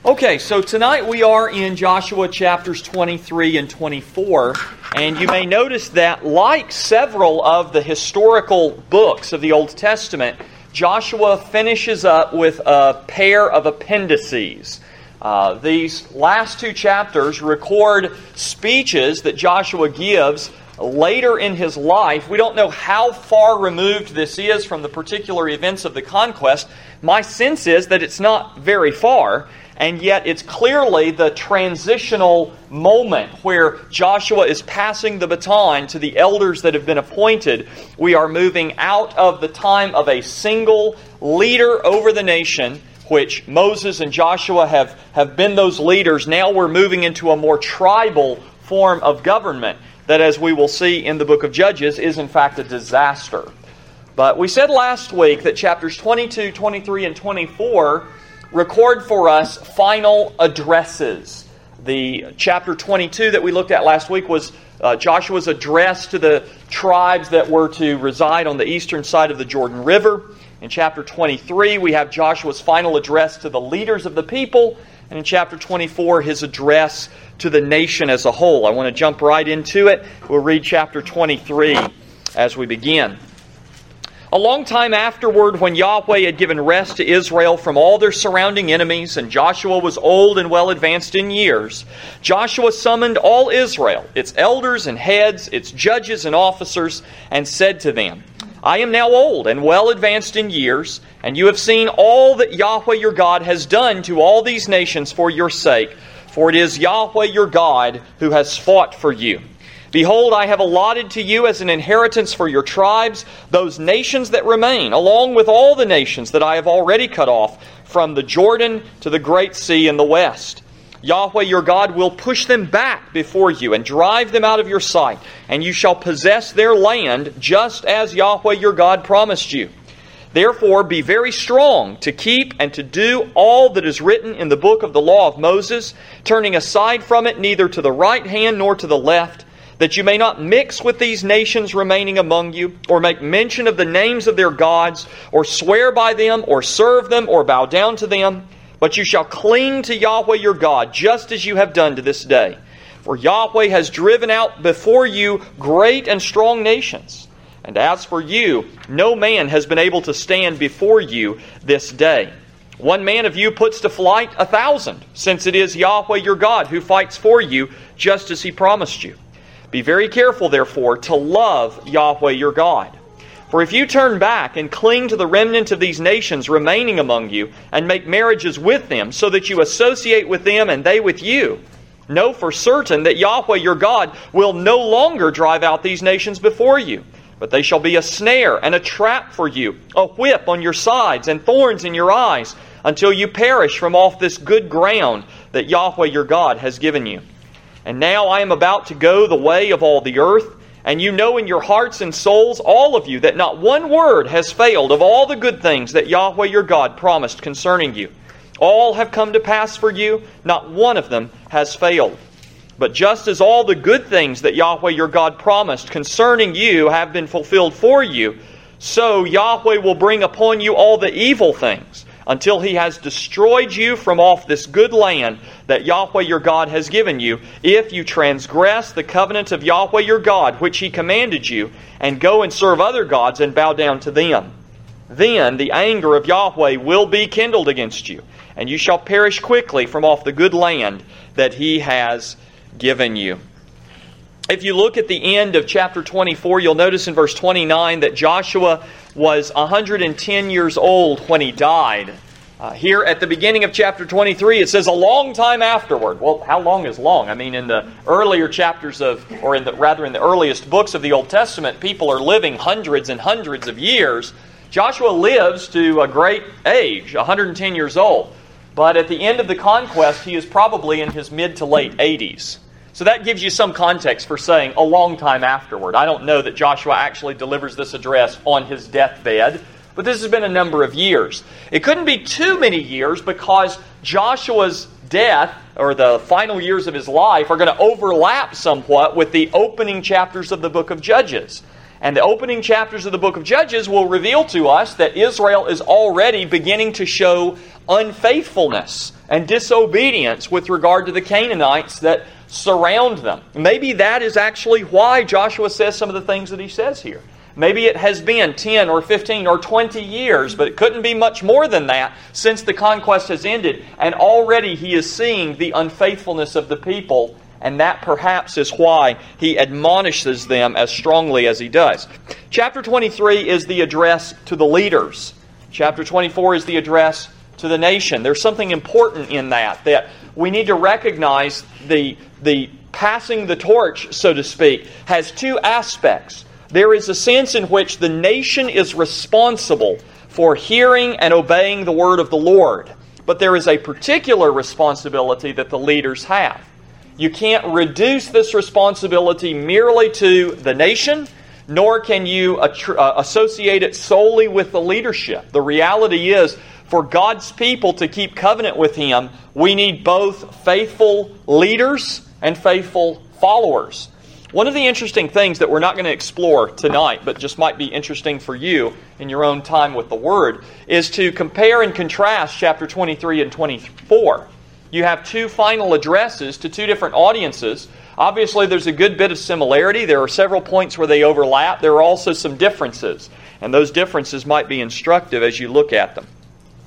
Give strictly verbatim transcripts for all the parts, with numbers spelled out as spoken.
Okay, so tonight we are in Joshua chapters twenty-three and twenty-four, and you may notice that, like several of the historical books of the Old Testament, Joshua finishes up with a pair of appendices. Uh, these last two chapters record speeches that Joshua gives later in his life. We don't know how far removed this is from the particular events of the conquest. My sense is that it's not very far. And yet it's clearly the transitional moment where Joshua is passing the baton to the elders that have been appointed. We are moving out of the time of a single leader over the nation, which Moses and Joshua have, have been those leaders. Now we're moving into a more tribal form of government that, as we will see in the book of Judges, is in fact a disaster. But we said last week that chapters twenty-two, twenty-three, and twenty-four record for us final addresses. The chapter twenty-two that we looked at last week was uh, Joshua's address to the tribes that were to reside on the eastern side of the Jordan River. In chapter twenty-three, we have Joshua's final address to the leaders of the people. And in chapter twenty-four, his address to the nation as a whole. I want to jump right into it. We'll read chapter twenty-three as we begin. A long time afterward, when Yahweh had given rest to Israel from all their surrounding enemies, and Joshua was old and well advanced in years, Joshua summoned all Israel, its elders and heads, its judges and officers, and said to them, I am now old and well advanced in years, and you have seen all that Yahweh your God has done to all these nations for your sake, for it is Yahweh your God who has fought for you. Behold, I have allotted to you as an inheritance for your tribes those nations that remain, along with all the nations that I have already cut off, from the Jordan to the great sea in the west. Yahweh your God will push them back before you and drive them out of your sight, and you shall possess their land just as Yahweh your God promised you. Therefore, be very strong to keep and to do all that is written in the book of the law of Moses, turning aside from it neither to the right hand nor to the left, that you may not mix with these nations remaining among you, or make mention of the names of their gods, or swear by them, or serve them, or bow down to them. But you shall cling to Yahweh your God, just as you have done to this day. For Yahweh has driven out before you great and strong nations. And as for you, no man has been able to stand before you this day. One man of you puts to flight a thousand, since it is Yahweh your God who fights for you, just as He promised you. Be very careful, therefore, to love Yahweh your God. For if you turn back and cling to the remnant of these nations remaining among you, and make marriages with them, so that you associate with them and they with you, know for certain that Yahweh your God will no longer drive out these nations before you, but they shall be a snare and a trap for you, a whip on your sides and thorns in your eyes, until you perish from off this good ground that Yahweh your God has given you. And now I am about to go the way of all the earth, and you know in your hearts and souls, all of you, that not one word has failed of all the good things that Yahweh your God promised concerning you. All have come to pass for you, not one of them has failed. But just as all the good things that Yahweh your God promised concerning you have been fulfilled for you, so Yahweh will bring upon you all the evil things, until He has destroyed you from off this good land that Yahweh your God has given you, if you transgress the covenant of Yahweh your God, which He commanded you, and go and serve other gods and bow down to them. Then the anger of Yahweh will be kindled against you, and you shall perish quickly from off the good land that He has given you. If you look at the end of chapter twenty-four, you'll notice in verse twenty-nine that Joshua was one hundred ten years old when he died. Uh, here at the beginning of chapter twenty-three, it says a long time afterward. Well, how long is long? I mean, in the earlier chapters of, or in the rather in the earliest books of the Old Testament, people are living hundreds and hundreds of years. Joshua lives to a great age, one hundred ten years old. But at the end of the conquest, he is probably in his mid to late eighties. So that gives you some context for saying a long time afterward. I don't know that Joshua actually delivers this address on his deathbed, but this has been a number of years. It couldn't be too many years because Joshua's death, or the final years of his life, are going to overlap somewhat with the opening chapters of the book of Judges. And the opening chapters of the book of Judges will reveal to us that Israel is already beginning to show unfaithfulness and disobedience with regard to the Canaanites that surround them. Maybe that is actually why Joshua says some of the things that he says here. Maybe it has been ten or fifteen or twenty years, but it couldn't be much more than that since the conquest has ended. And already he is seeing the unfaithfulness of the people, and that perhaps is why he admonishes them as strongly as he does. Chapter twenty-three is the address to the leaders. Chapter twenty-four is the address to the nation. There's something important in that, that we need to recognize the, the passing the torch, so to speak, has two aspects. There is a sense in which the nation is responsible for hearing and obeying the word of the Lord. But there is a particular responsibility that the leaders have. You can't reduce this responsibility merely to the nation, nor can you associate it solely with the leadership. The reality is, for God's people to keep covenant with Him, we need both faithful leaders and faithful followers. One of the interesting things that we're not going to explore tonight, but just might be interesting for you in your own time with the Word, is to compare and contrast chapter twenty-three and twenty-four. You have two final addresses to two different audiences. Obviously, there's a good bit of similarity. There are several points where they overlap. There are also some differences, and those differences might be instructive as you look at them.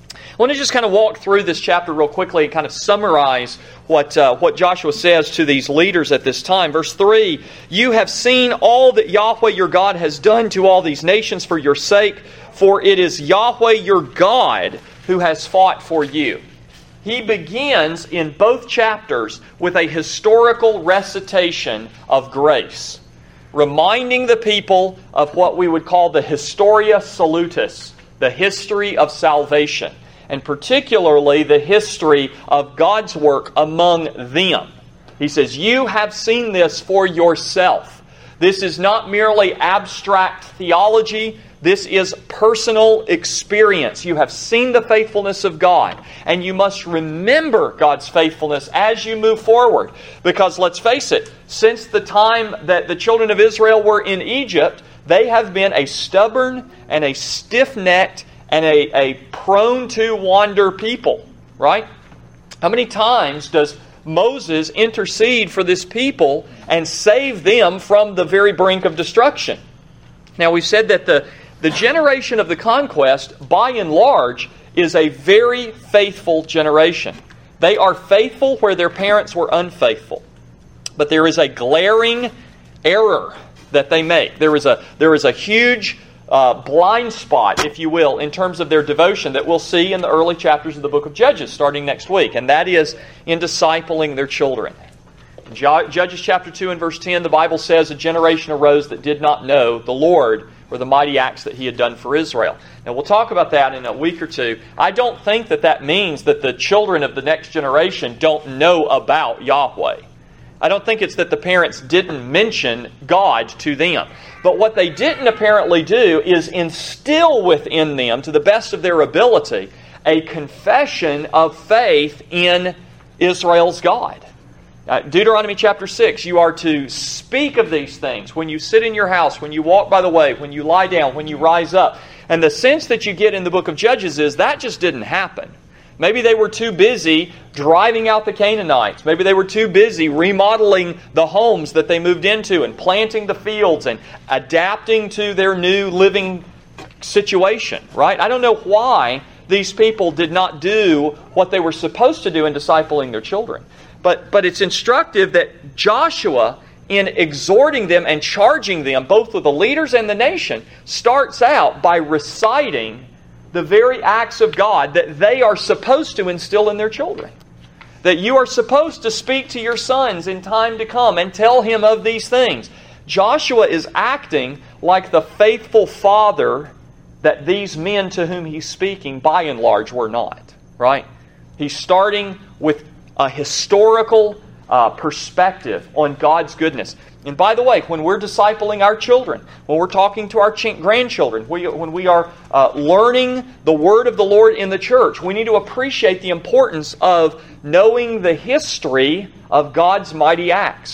I want to just kind of walk through this chapter real quickly and kind of summarize what uh, what Joshua says to these leaders at this time. Verse three, "You have seen all that Yahweh your God has done to all these nations for your sake, for it is Yahweh your God who has fought for you." He begins in both chapters with a historical recitation of grace, reminding the people of what we would call the Historia Salutis, the history of salvation, and particularly the history of God's work among them. He says, you have seen this for yourself. This is not merely abstract theology. This is personal experience. You have seen the faithfulness of God, and you must remember God's faithfulness as you move forward. Because let's face it, since the time that the children of Israel were in Egypt, they have been a stubborn and a stiff-necked and a, a prone-to-wander people, right? How many times does Moses intercede for this people and save them from the very brink of destruction? Now, we've said that the, the generation of the conquest, by and large, is a very faithful generation. They are faithful where their parents were unfaithful. But there is a glaring error that they make. There is a, there is a huge uh, blind spot, if you will, in terms of their devotion that we'll see in the early chapters of the book of Judges starting next week. And that is in discipling their children. In Judges chapter two and verse ten, the Bible says, a generation arose that did not know the Lord or the mighty acts that He had done for Israel. Now, we'll talk about that in a week or two. I don't think that that means that the children of the next generation don't know about Yahweh. I don't think it's that the parents didn't mention God to them. But what they didn't apparently do is instill within them, to the best of their ability, a confession of faith in Israel's God. Uh, Deuteronomy chapter six, you are to speak of these things when you sit in your house, when you walk by the way, when you lie down, when you rise up. And the sense that you get in the book of Judges is that just didn't happen. Maybe they were too busy driving out the Canaanites. Maybe they were too busy remodeling the homes that they moved into and planting the fields and adapting to their new living situation, right? I don't know why these people did not do what they were supposed to do in discipling their children. But, but it's instructive that Joshua, in exhorting them and charging them, both with the leaders and the nation, starts out by reciting the very acts of God that they are supposed to instill in their children. That you are supposed to speak to your sons in time to come and tell him of these things. Joshua is acting like the faithful father that these men to whom he's speaking, by and large, were not. Right? He's starting with a historical uh, perspective on God's goodness. And by the way, when we're discipling our children, when we're talking to our ch- grandchildren, we, when we are uh, learning the Word of the Lord in the church, we need to appreciate the importance of knowing the history of God's mighty acts.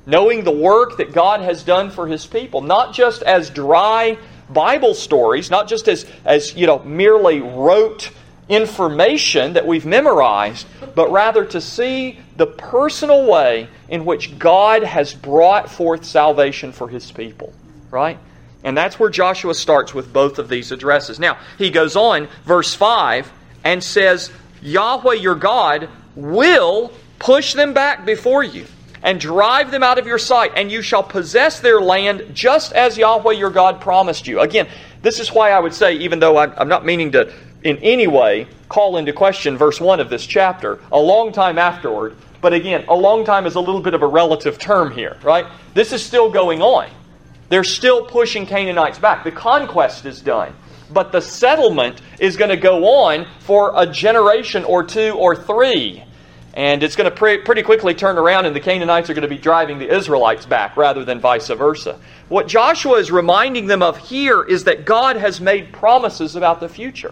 knowing the work that God has done for His people, not just as dry Bible stories, not just as, as you know, merely rote information that we've memorized, but rather to see the personal way in which God has brought forth salvation for His people. Right? And that's where Joshua starts with both of these addresses. Now, he goes on, verse five, and says, Yahweh your God will push them back before you and drive them out of your sight, and you shall possess their land just as Yahweh your God promised you. Again, this is why I would say, even though I'm not meaning to in any way call into question verse one of this chapter, a long time afterward, but again, a long time is a little bit of a relative term here, right? This is still going on. They're still pushing Canaanites back. The conquest is done. But the settlement is going to go on for a generation or two or three. And it's going to pre- pretty quickly turn around and the Canaanites are going to be driving the Israelites back rather than vice versa. What Joshua is reminding them of here is that God has made promises about the future.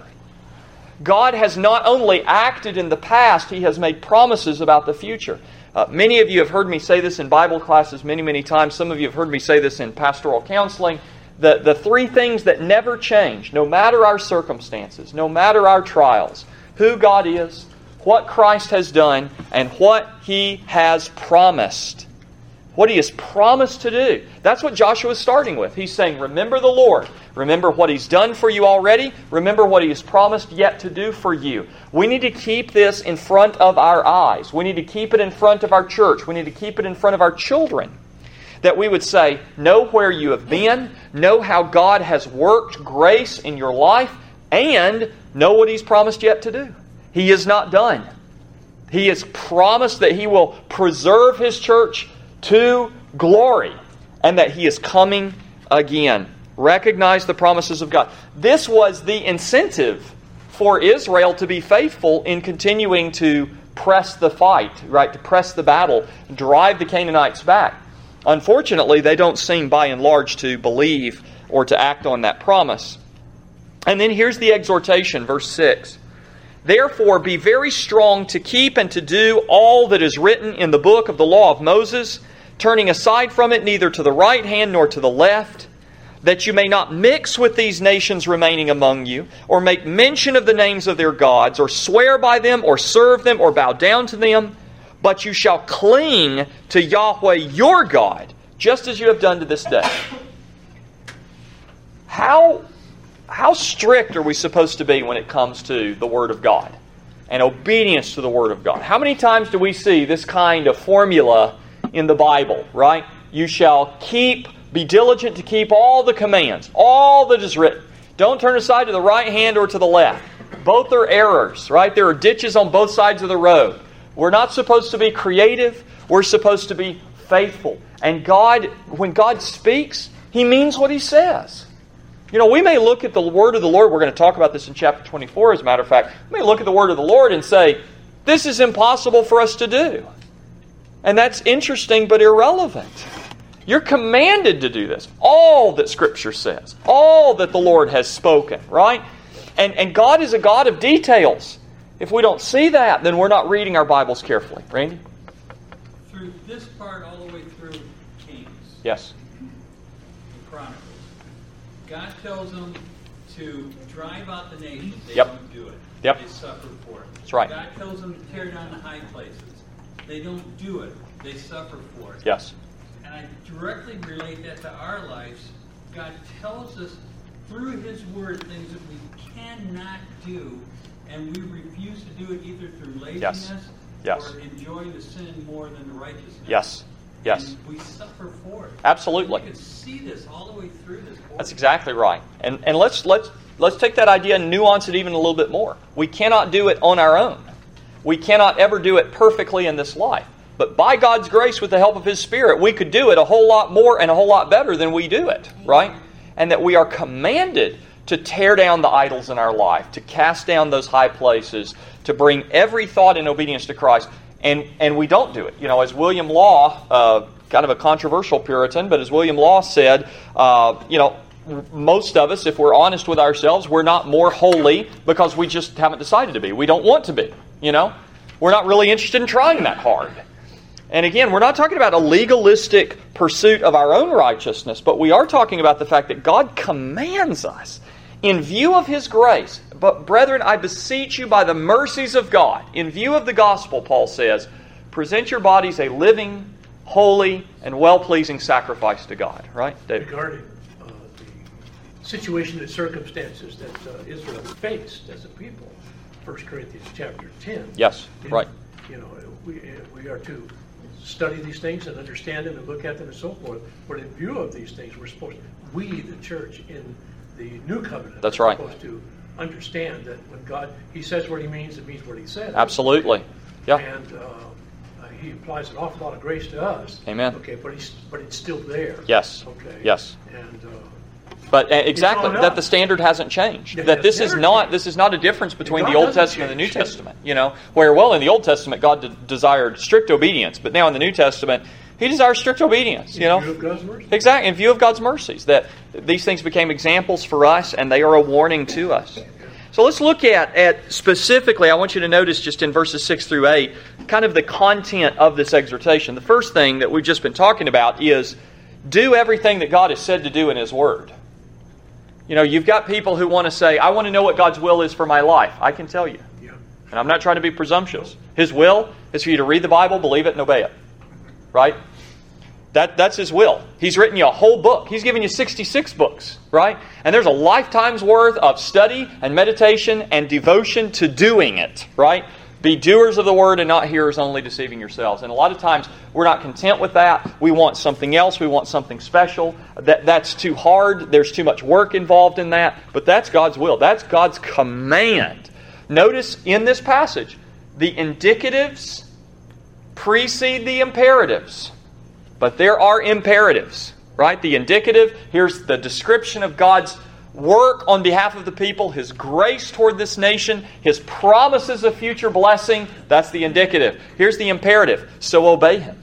God has not only acted in the past, He has made promises about the future. Uh, many of you have heard me say this in Bible classes many, many times. Some of you have heard me say this in pastoral counseling. The, the three things that never change, no matter our circumstances, no matter our trials, who God is, what Christ has done, and what He has promised. What He has promised to do. That's what Joshua is starting with. He's saying, remember the Lord. Remember what He's done for you already. Remember what He has promised yet to do for you. We need to keep this in front of our eyes. We need to keep it in front of our church. We need to keep it in front of our children. That we would say, know where you have been, know how God has worked grace in your life, and know what He's promised yet to do. He is not done. He has promised that He will preserve His church to glory, and that He is coming again. Recognize the promises of God. This was the incentive for Israel to be faithful in continuing to press the fight, right? To press the battle, drive the Canaanites back. Unfortunately, they don't seem by and large to believe or to act on that promise. And then here's the exhortation, verse six. Therefore, be very strong to keep and to do all that is written in the book of the law of Moses, turning aside from it neither to the right hand nor to the left, that you may not mix with these nations remaining among you, or make mention of the names of their gods, or swear by them, or serve them, or bow down to them, but you shall cling to Yahweh your God, just as you have done to this day. How, how strict are we supposed to be when it comes to the Word of God and obedience to the Word of God? How many times do we see this kind of formula in the Bible, right? You shall keep, be diligent to keep all the commands, all that is written. Don't turn aside to the right hand or to the left. Both are errors, right? There are ditches on both sides of the road. We're not supposed to be creative. We're supposed to be faithful. And God, when God speaks, He means what He says. You know, we may look at the word of the Lord. We're going to talk about this in chapter twenty-four, as a matter of fact. We may look at the word of the Lord and say, this is impossible for us to do. And that's interesting but irrelevant. You're commanded to do this. All that Scripture says. All that the Lord has spoken, right? And, and God is a God of details. If we don't see that, then we're not reading our Bibles carefully. Randy? Through this part all the way through Kings. Yes. The Chronicles. God tells them to drive out the nations. They yep. don't do it. Yep. They suffer for it. That's right. God tells them to tear down the high places. They don't do it. They suffer for it. Yes. And I directly relate that to our lives. God tells us through His Word things that we cannot do, and we refuse to do it either through laziness yes. Yes. or enjoying the sin more than the righteousness. Yes. Yes. And we suffer for it. Absolutely. You can see this all the way through this. That's exactly right. And and let's let's let's take that idea and nuance it even a little bit more. We cannot do it on our own. We cannot ever do it perfectly in this life. But by God's grace, with the help of His Spirit, we could do it a whole lot more and a whole lot better than we do it, right? And that we are commanded to tear down the idols in our life, to cast down those high places, to bring every thought in obedience to Christ. And and we don't do it. You know, as William Law, uh, kind of a controversial Puritan, but as William Law said, uh, you know, most of us, if we're honest with ourselves, we're not more holy because we just haven't decided to be. We don't want to be, you know. We're not really interested in trying that hard. And again, we're not talking about a legalistic pursuit of our own righteousness, but we are talking about the fact that God commands us in view of His grace. But brethren, I beseech you by the mercies of God, in view of the gospel, Paul says, present your bodies a living, holy, and well-pleasing sacrifice to God. Right, David? Regarding uh, the situation and circumstances that uh, Israel faced as a people, First Corinthians chapter ten. Yes, in, right. You know, we, we are to study these things and understand them and look at them and so forth. But in view of these things, we're supposed to, we, the church in the new covenant, That's are right. supposed to understand that when God, He says what He means, it means what He says. Absolutely. Yeah. And uh, He applies an awful lot of grace to us. Amen. Okay, but He's but it's still there. Yes. Okay. Yes. And uh, But uh, exactly, on that us. the standard hasn't changed. Yeah, that the this is standard not changed. this is not a difference between God the Old doesn't Testament and the New change. Testament. You know, where well in the Old Testament God de- desired strict obedience, but now in the New Testament He desires strict obedience. You know, in view of God's mercy. exactly in view of God's mercies, that these things became examples for us, and they are a warning to us. So let's look at, at specifically, I want you to notice just in verses six through eight, kind of the content of this exhortation. The first thing that we've just been talking about is do everything that God has said to do in His Word. You know, you've got people who want to say, I want to know what God's will is for my life. I can tell you. Yeah. And I'm not trying to be presumptuous. His will is for you to read the Bible, believe it, and obey it. Right? That, that's His will. He's written you a whole book. He's given you sixty-six books, right? And there's a lifetime's worth of study and meditation and devotion to doing it, right? Be doers of the Word and not hearers only, deceiving yourselves. And a lot of times we're not content with that. We want something else. We want something special. That, that's too hard. There's too much work involved in that. But that's God's will. That's God's command. Notice in this passage, the indicatives precede the imperatives. But there are imperatives, right? The indicative, here's the description of God's work on behalf of the people, His grace toward this nation, His promises of future blessing. That's the indicative. Here's the imperative. So obey Him.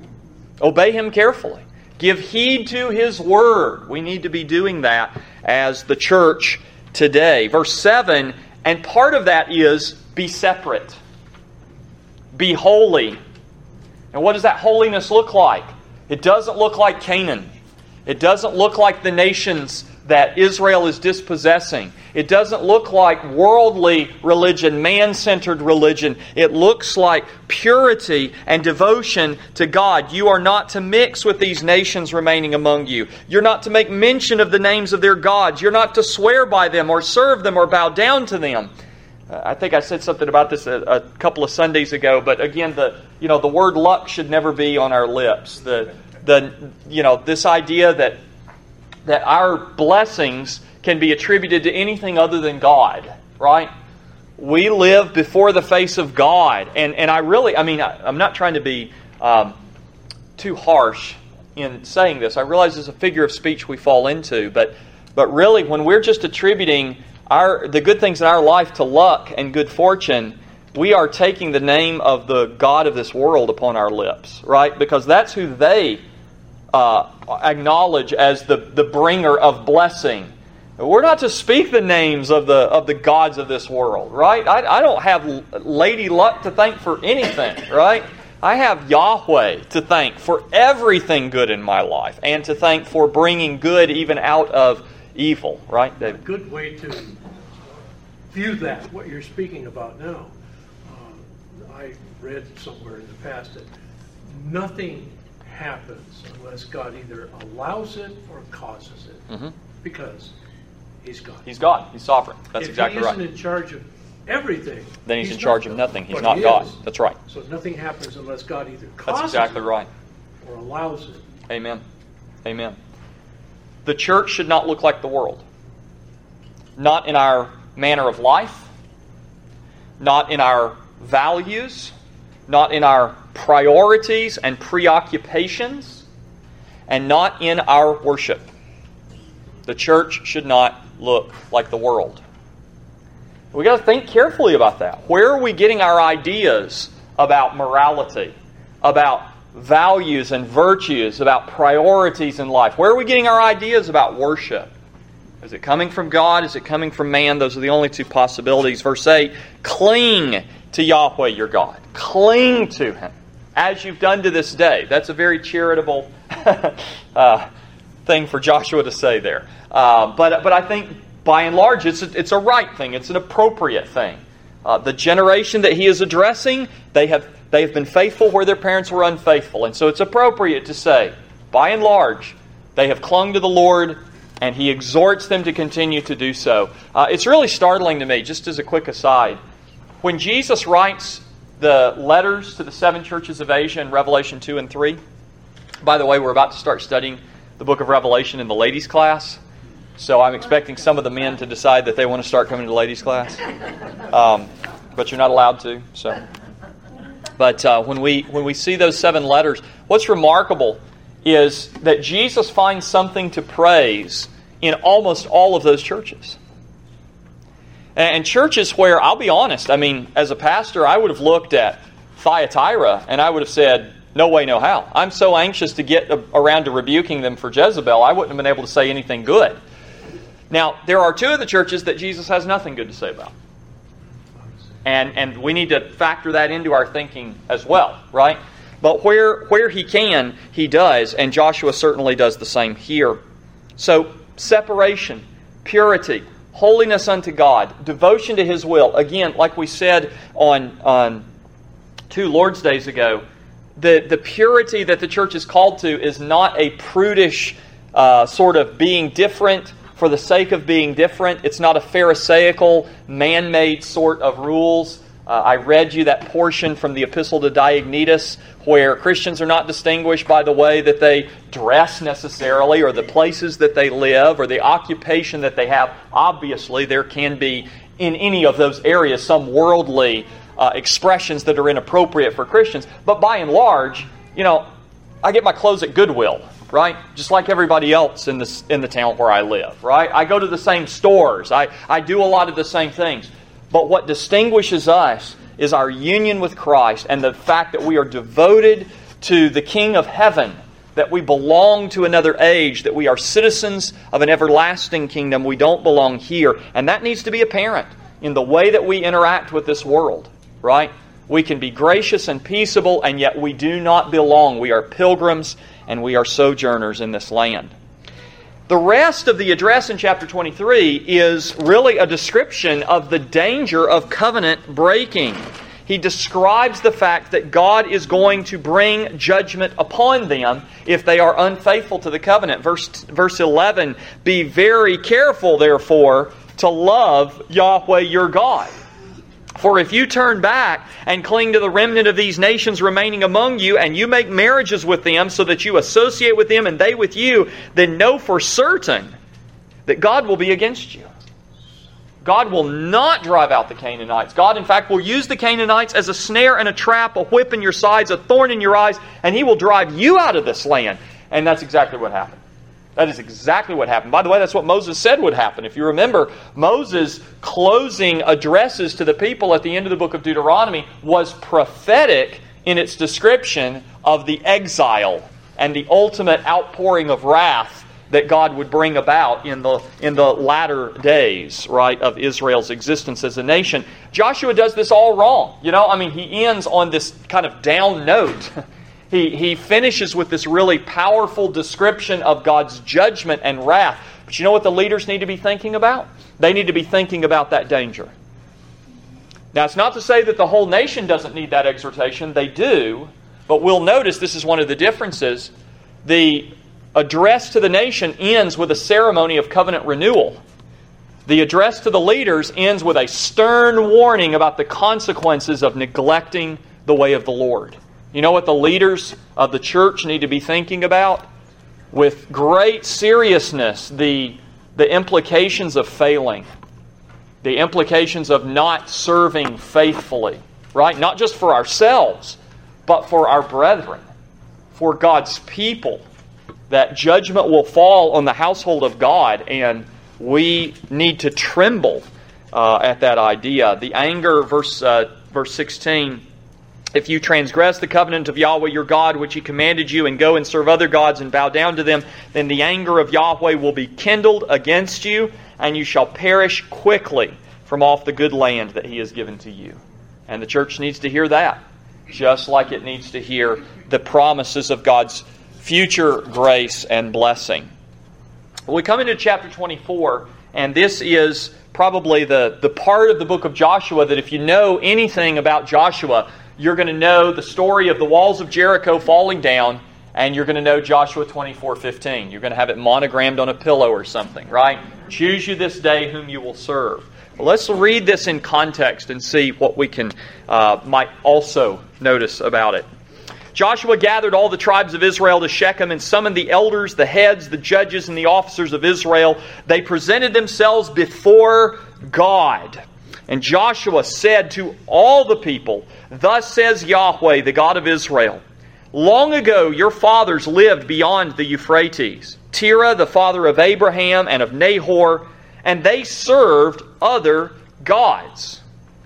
Obey Him carefully. Give heed to His Word. We need to be doing that as the church today. Verse seven, and part of that is be separate. Be holy. And what does that holiness look like? It doesn't look like Canaan. It doesn't look like the nations that Israel is dispossessing. It doesn't look like worldly religion, man-centered religion. It looks like purity and devotion to God. You are not to mix with these nations remaining among you. You're not to make mention of the names of their gods. You're not to swear by them or serve them or bow down to them. I think I said something about this a, a couple of Sundays ago, but again, the you know the word luck should never be on our lips. The the you know this idea that that our blessings can be attributed to anything other than God, right? We live before the face of God, and and I really, I mean, I, I'm not trying to be um, too harsh in saying this. I realize it's a figure of speech we fall into, but but really, when we're just attributing Our, the good things in our life to luck and good fortune, we are taking the name of the God of this world upon our lips, right? Because that's who they uh, acknowledge as the, the bringer of blessing. We're not to speak the names of the of the gods of this world, right? I, I don't have Lady Luck to thank for anything, right? I have Yahweh to thank for everything good in my life, and to thank for bringing good even out of evil, right, David? A good way to view that, what you're speaking about now. Uh, I read somewhere in the past that nothing happens unless God either allows it or causes it. Mm-hmm. Because He's God. He's God. He's sovereign. That's if exactly right. If He isn't in charge of everything, then He's, he's in charge not of God. nothing. He's But not he God. is. That's right. So nothing happens unless God either That's causes exactly it right. or allows it. Amen. Amen. The church should not look like the world. Not in our manner of life, not in our values, not in our priorities and preoccupations, and not in our worship. The church should not look like the world. We've got to think carefully about that. Where are we getting our ideas about morality, about values and virtues, about priorities in life? Where are we getting our ideas about worship? Is it coming from God? Is it coming from man? Those are the only two possibilities. Verse eight, cling to Yahweh your God. Cling to Him. as you've done to this day. That's a very charitable uh, thing for Joshua to say there. Uh, but but I think by and large it's a, it's a right thing. It's an appropriate thing. Uh, the generation that he is addressing, they have they have been faithful where their parents were unfaithful. And so it's appropriate to say, by and large, they have clung to the Lord, and he exhorts them to continue to do so. Uh, it's really startling to me, just as a quick aside, when Jesus writes the letters to the seven churches of Asia in Revelation two and three. By the way, we're about to start studying the book of Revelation in the ladies' class. So I'm expecting some of the men to decide that they want to start coming to the ladies' class. Um, but you're not allowed to. So, But uh, when we when we see those seven letters, what's remarkable is that Jesus finds something to praise in almost all of those churches. And churches where, I'll be honest, I mean, as a pastor, I would have looked at Thyatira and I would have said, no way, no how. I'm so anxious to get around to rebuking them for Jezebel, I wouldn't have been able to say anything good. Now, there are two of the churches that Jesus has nothing good to say about. And and we need to factor that into our thinking as well, right? But where where he can, he does, and Joshua certainly does the same here. So, separation, purity, holiness unto God, devotion to His will. Again, like we said on, on two Lord's Days ago, the, the purity that the church is called to is not a prudish uh, sort of being different for the sake of being different. It's not a Pharisaical, man-made sort of rules. Uh, I read you that portion from the Epistle to Diognetus where Christians are not distinguished by the way that they dress necessarily or the places that they live or the occupation that they have. Obviously, there can be in any of those areas some worldly uh, expressions that are inappropriate for Christians. But by and large, you know, I get my clothes at Goodwill, right? Just like everybody else in the, in the town where I live, right? I go to the same stores. I, I do a lot of the same things. But what distinguishes us is our union with Christ and the fact that we are devoted to the King of Heaven, that we belong to another age, that we are citizens of an everlasting kingdom. We don't belong here. And that needs to be apparent in the way that we interact with this world, right? We can be gracious and peaceable, and yet we do not belong. We are pilgrims and we are sojourners in this land. The rest of the address in chapter twenty-three is really a description of the danger of covenant breaking. He describes the fact that God is going to bring judgment upon them if they are unfaithful to the covenant. Verse, verse eleven, be very careful, therefore, to love Yahweh your God. For if you turn back and cling to the remnant of these nations remaining among you, and you make marriages with them so that you associate with them and they with you, then know for certain that God will be against you. God will not drive out the Canaanites. God, in fact, will use the Canaanites as a snare and a trap, a whip in your sides, a thorn in your eyes, and He will drive you out of this land. And that's exactly what happened. That is exactly what happened. By the way, that's what Moses said would happen. If you remember, Moses' closing addresses to the people at the end of the book of Deuteronomy was prophetic in its description of the exile and the ultimate outpouring of wrath that God would bring about in the in the latter days, right, of Israel's existence as a nation. Joshua does this all wrong. You know, I mean, he ends on this kind of down note. He, he finishes with this really powerful description of God's judgment and wrath. But you know what the leaders need to be thinking about? They need to be thinking about that danger. Now, it's not to say that the whole nation doesn't need that exhortation. They do. But we'll notice this is one of the differences. The address to the nation ends with a ceremony of covenant renewal. The address to the leaders ends with a stern warning about the consequences of neglecting the way of the Lord. You know what the leaders of the church need to be thinking about? With great seriousness, the, the implications of failing. The implications of not serving faithfully. Right? Not just for ourselves, but for our brethren. For God's people. That judgment will fall on the household of God, and we need to tremble uh, at that idea. The anger, verse, uh, verse sixteen... If you transgress the covenant of Yahweh your God, which He commanded you, and go and serve other gods and bow down to them, then the anger of Yahweh will be kindled against you, and you shall perish quickly from off the good land that He has given to you. And the church needs to hear that. just like it needs to hear the promises of God's future grace and blessing. Well, we come into chapter twenty-four, and this is probably the, the part of the book of Joshua that if you know anything about Joshua, you're going to know the story of the walls of Jericho falling down, and you're going to know Joshua twenty-four fifteen. You're going to have it monogrammed on a pillow or something, right? Choose you this day whom you will serve. Well, let's read this in context and see what we can uh, might also notice about it. Joshua gathered all the tribes of Israel to Shechem and summoned the elders, the heads, the judges, and the officers of Israel. They presented themselves before God. And Joshua said to all the people, "Thus says Yahweh, the God of Israel, long ago your fathers lived beyond the Euphrates, Terah, the father of Abraham and of Nahor, and they served other gods.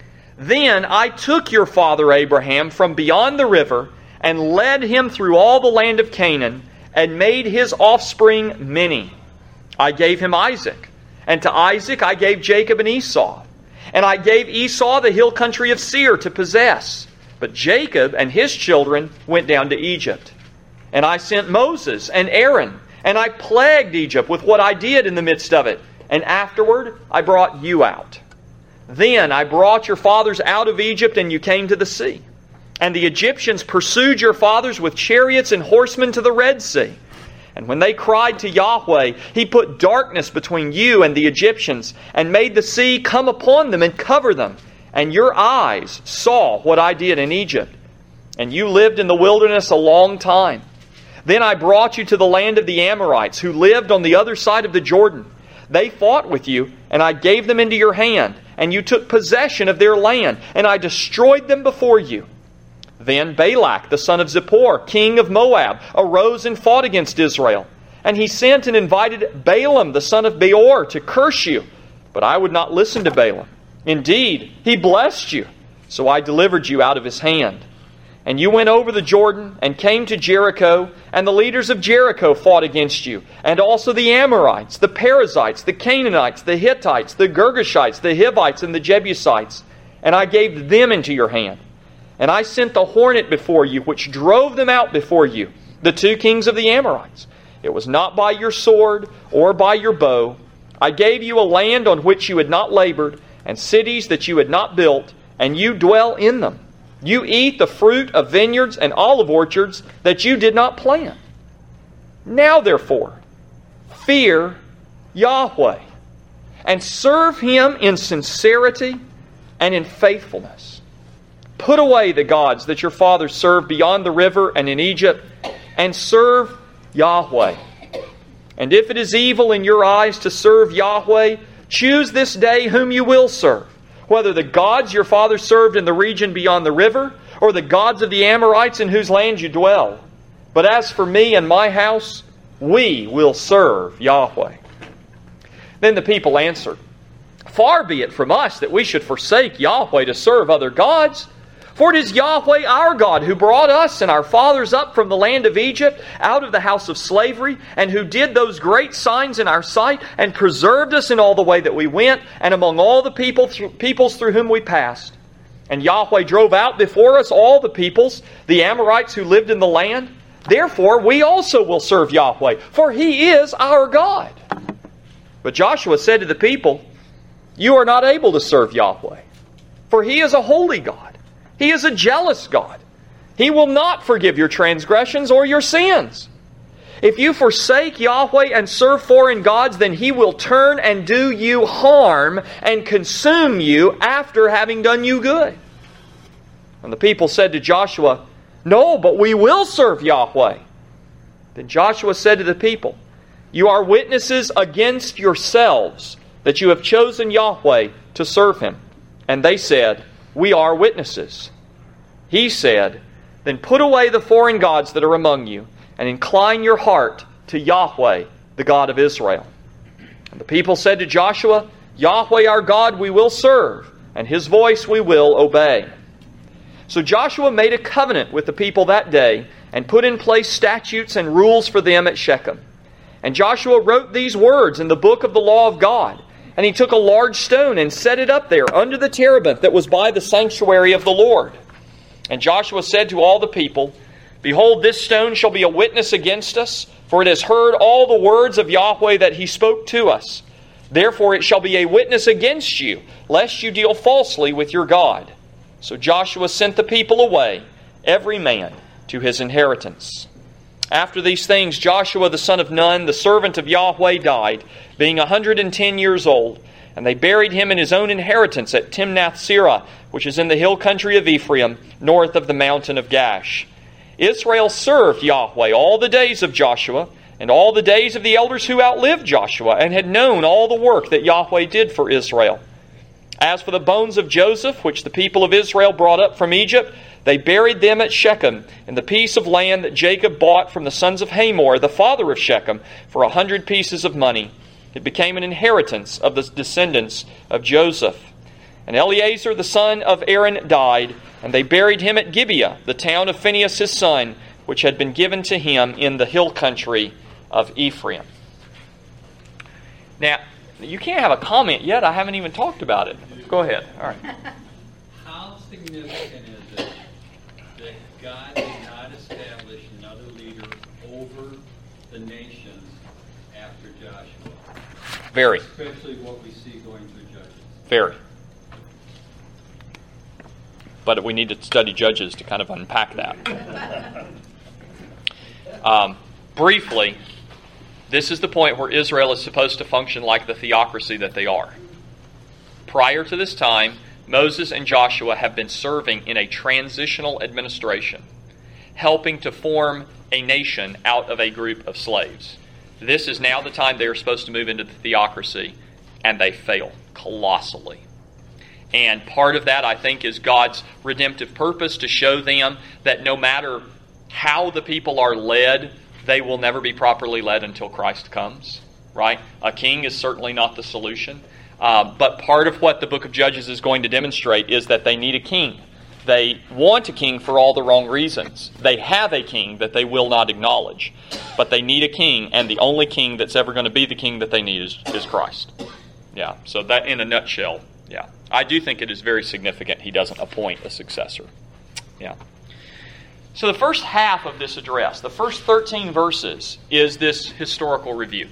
Then I took your father Abraham from beyond the river and led him through all the land of Canaan, and made his offspring many. I gave him Isaac, and to Isaac I gave Jacob and Esau. And I gave Esau the hill country of Seir to possess. But Jacob and his children went down to Egypt. And I sent Moses and Aaron, and I plagued Egypt with what I did in the midst of it. And afterward I brought you out. Then I brought your fathers out of Egypt, and you came to the sea. And the Egyptians pursued your fathers with chariots and horsemen to the Red Sea. And when they cried to Yahweh, He put darkness between you and the Egyptians, and made the sea come upon them and cover them. And your eyes saw what I did in Egypt. And you lived in the wilderness a long time. Then I brought you to the land of the Amorites, who lived on the other side of the Jordan. They fought with you, and I gave them into your hand, and you took possession of their land, and I destroyed them before you. Then Balak, the son of Zippor, king of Moab, arose and fought against Israel. And he sent and invited Balaam, the son of Beor, to curse you. But I would not listen to Balaam. Indeed, he blessed you, so I delivered you out of his hand. And you went over the Jordan and came to Jericho, and the leaders of Jericho fought against you, and also the Amorites, the Perizzites, the Canaanites, the Hittites, the Girgashites, the Hivites, and the Jebusites. And I gave them into your hand. And I sent the hornet before you, which drove them out before you, the two kings of the Amorites. It was not by your sword or by your bow. I gave you a land on which you had not labored, and cities that you had not built, and you dwell in them. You eat the fruit of vineyards and olive orchards that you did not plant. Now therefore, fear Yahweh, and serve Him in sincerity and in faithfulness. Put away the gods that your fathers served beyond the river and in Egypt, and serve Yahweh. And if it is evil in your eyes to serve Yahweh, choose this day whom you will serve, whether the gods your fathers served in the region beyond the river, or the gods of the Amorites in whose land you dwell. But as for me and my house, we will serve Yahweh." Then the people answered, "Far be it from us that we should forsake Yahweh to serve other gods. For it is Yahweh our God who brought us and our fathers up from the land of Egypt, out of the house of slavery, and who did those great signs in our sight, and preserved us in all the way that we went, and among all the people th- peoples through whom we passed. And Yahweh drove out before us all the peoples, the Amorites who lived in the land. Therefore we also will serve Yahweh, for He is our God." But Joshua said to the people, "You are not able to serve Yahweh, for He is a holy God. He is a jealous God. He will not forgive your transgressions or your sins. If you forsake Yahweh and serve foreign gods, then He will turn and do you harm and consume you after having done you good." And the people said to Joshua, "No, but we will serve Yahweh." Then Joshua said to the people, "You are witnesses against yourselves that you have chosen Yahweh to serve Him." And they said, "We are witnesses." He said, "Then put away the foreign gods that are among you, and incline your heart to Yahweh, the God of Israel." And the people said to Joshua, "Yahweh our God we will serve, and His voice we will obey." So Joshua made a covenant with the people that day, and put in place statutes and rules for them at Shechem. And Joshua wrote these words in the book of the law of God. And he took a large stone and set it up there under the terebinth that was by the sanctuary of the Lord. And Joshua said to all the people, Behold, this stone shall be a witness against us, for it has heard all the words of Yahweh that he spoke to us. Therefore it shall be a witness against you, lest you deal falsely with your God. So Joshua sent the people away, every man to his inheritance. After these things, Joshua the son of Nun, the servant of Yahweh, died, being a hundred and ten years old. And they buried him in his own inheritance at Timnath-Serah, which is in the hill country of Ephraim, north of the mountain of Gash. Israel served Yahweh all the days of Joshua, and all the days of the elders who outlived Joshua, and had known all the work that Yahweh did for Israel. As for the bones of Joseph, which the people of Israel brought up from Egypt, they buried them at Shechem, in the piece of land that Jacob bought from the sons of Hamor, the father of Shechem, for a hundred pieces of money. It became an inheritance of the descendants of Joseph. And Eleazar the son of Aaron died, and they buried him at Gibeah, the town of Phinehas his son, which had been given to him in the hill country of Ephraim. Now, you can't have a comment yet. I haven't even talked about it. Go ahead. All right. How significant is it that God did not establish another leader over the nations after Joshua? Very. Especially what we see going through Judges. Very. But we need to study Judges to kind of unpack that. Um, briefly, this is the point where Israel is supposed to function like the theocracy that they are. Prior to this time, Moses and Joshua have been serving in a transitional administration, helping to form a nation out of a group of slaves. This is now the time they are supposed to move into the theocracy, and they fail colossally. And part of that, I think, is God's redemptive purpose to show them that no matter how the people are led, they will never be properly led until Christ comes, right? A king is certainly not the solution. Uh, but part of what the book of Judges is going to demonstrate is that they need a king. They want a king for all the wrong reasons. They have a king that they will not acknowledge. But they need a king, and the only king that's ever going to be the king that they need is, is Christ. Yeah, so that in a nutshell, yeah. I do think it is very significant he doesn't appoint a successor. Yeah. So the first half of this address, the first thirteen verses, is this historical review.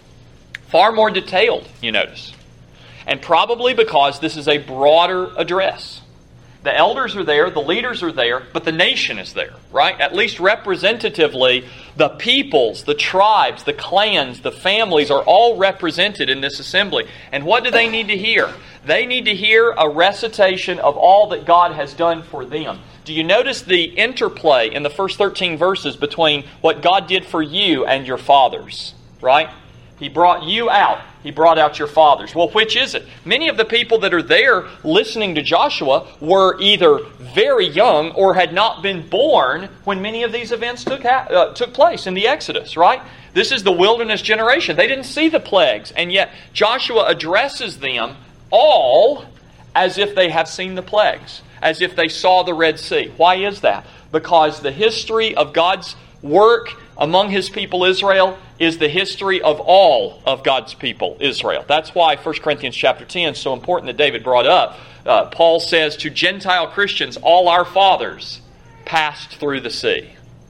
Far more detailed, you notice. And probably because this is a broader address. The elders are there, the leaders are there, but the nation is there, right? At least representatively, the peoples, the tribes, the clans, the families are all represented in this assembly. And what do they need to hear? They need to hear a recitation of all that God has done for them. Do you notice the interplay in the first thirteen verses between what God did for you and your fathers, right? He brought you out. He brought out your fathers. Well, which is it? Many of the people that are there listening to Joshua were either very young or had not been born when many of these events took ha- uh, took place in the Exodus, right? This is the wilderness generation. They didn't see the plagues, and yet Joshua addresses them all as if they have seen the plagues, as if they saw the Red Sea. Why is that? Because the history of God's work among His people Israel is the history of all of God's people Israel. That's why First Corinthians chapter ten is so important that David brought up. Uh, Paul says to Gentile Christians, all our fathers passed through the sea.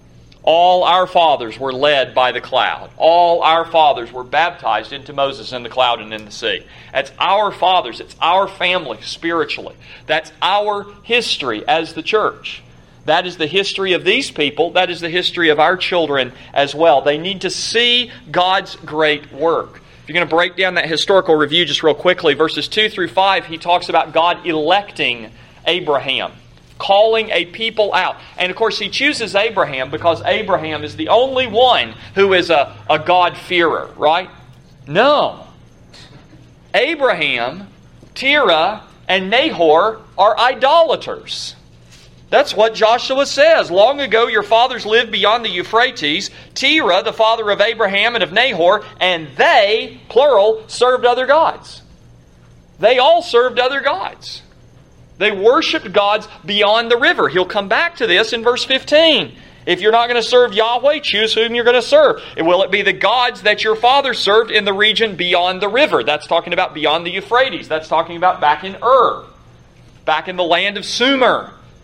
All our fathers were led by the cloud. All our fathers were baptized into Moses in the cloud and in the sea. That's our fathers. It's our family spiritually. That's our history as the church. That is the history of these people. That is the history of our children as well. They need to see God's great work. If you're going to break down that historical review just real quickly, verses two through five, he talks about God electing Abraham, calling a people out. And of course, he chooses Abraham because Abraham is the only one who is a, a God-fearer, right? No. Abraham, Terah, and Nahor are idolaters. That's what Joshua says. Long ago your fathers lived beyond the Euphrates. Terah, the father of Abraham and of Nahor, and they, plural, served other gods. They all served other gods. They worshipped gods beyond the river. He'll come back to this in verse fifteen. If you're not going to serve Yahweh, choose whom you're going to serve. Will it be the gods that your fathers served in the region beyond the river? That's talking about beyond the Euphrates. That's talking about back in Ur, back in the land of Sumer.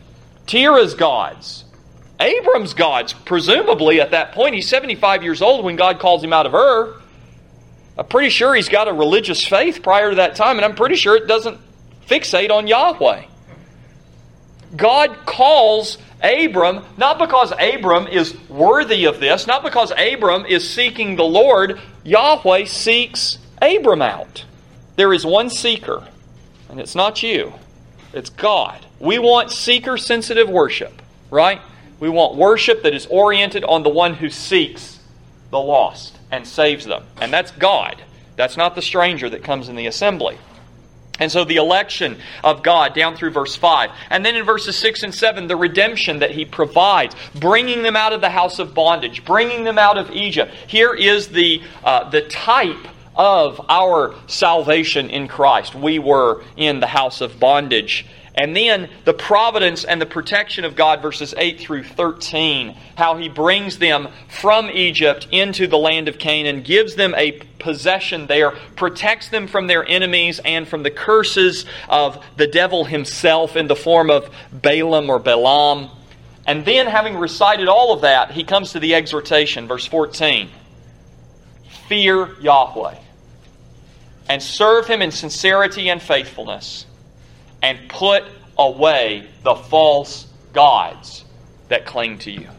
Terah's gods, Abram's gods, presumably at that point. He's seventy-five years old when God calls him out of Ur. I'm pretty sure he's got a religious faith prior to that time, and I'm pretty sure it doesn't fixate on Yahweh. God calls Abram, not because Abram is worthy of this, not because Abram is seeking the Lord. Yahweh seeks Abram out. There is one seeker, and it's not you. It's God. We want seeker-sensitive worship, right? We want worship that is oriented on the one who seeks the lost and saves them. And that's God. That's not the stranger that comes in the assembly. And so the election of God down through verse five. And then in verses six and seven, the redemption that He provides, bringing them out of the house of bondage, bringing them out of Egypt. Here is the, uh, the type of our salvation in Christ. We were in the house of bondage. And then the providence and the protection of God, verses eight through thirteen. How He brings them from Egypt into the land of Canaan, gives them a possession there, protects them from their enemies and from the curses of the devil himself in the form of Balaam or Balaam. And then, having recited all of that, He comes to the exhortation, verse fourteen. Fear Yahweh, and serve Him in sincerity and faithfulness, and put away the false gods that cling to you.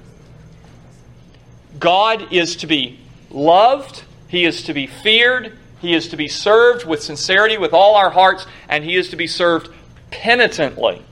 God is to be loved, He is to be feared, He is to be served with sincerity with all our hearts, and He is to be served penitently.